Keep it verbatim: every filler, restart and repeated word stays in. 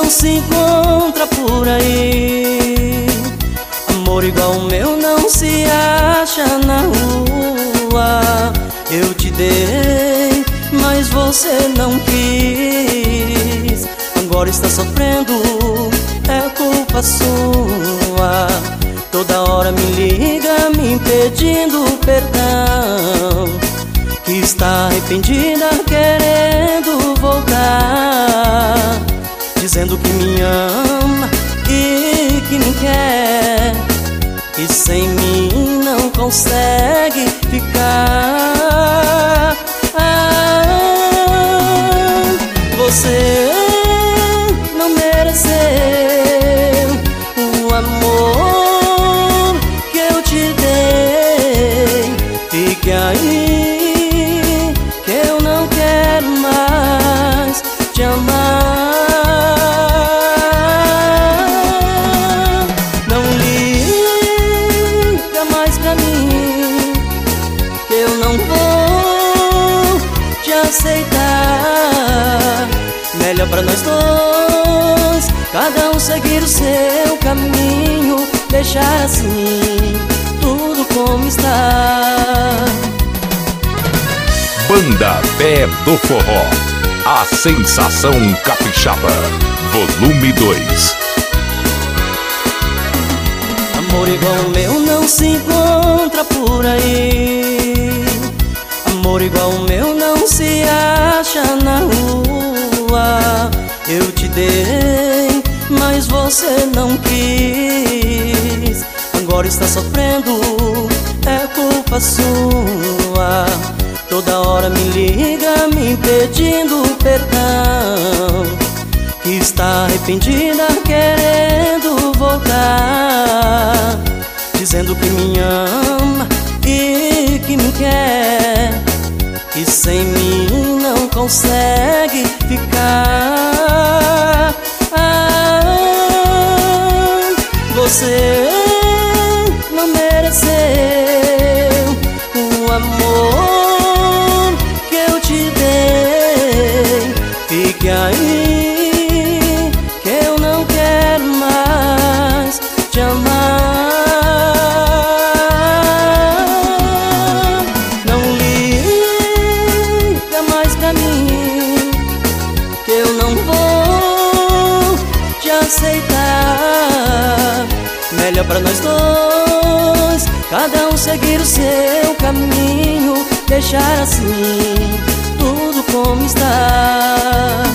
não se encontra por aí. Amor igual o meu não se acha na rua. Eu te dei, mas você não quis. Agora está sofrendo, é culpa sua. Toda hora me liga me pedindo perdão, que está arrependida querendo voltar, dizendo que me ama e que me quer, e sem mim não consegue ficar. Ah, você não mereceu o amor que eu te dei. Fique aí que eu não quero mais te amar. Não liga mais pra mim, que eu não vou te aceitar. Melhor pra nós dois, cada um seguir o seu caminho, deixar assim tudo como está. Banda Pé do Forró, a sensação capixaba, volume dois. Amor igual o meu não se encontra por aí. Amor igual o meu não se acha na rua. Eu te dei, mas você não quis. Agora está sofrendo, é culpa sua. Toda hora me liga me pedindo perdão, que está arrependida querendo voltar, dizendo que me ama e que me quer, e sem mim não consegue ficar. Ah, você não mereceu o amor que eu te dei. Fique aí que eu não quero mais te amar. Não liga mais pra mim, que eu não vou te aceitar. Melhor pra nós dois, cada um seguir o seu caminho, deixar assim tudo como está.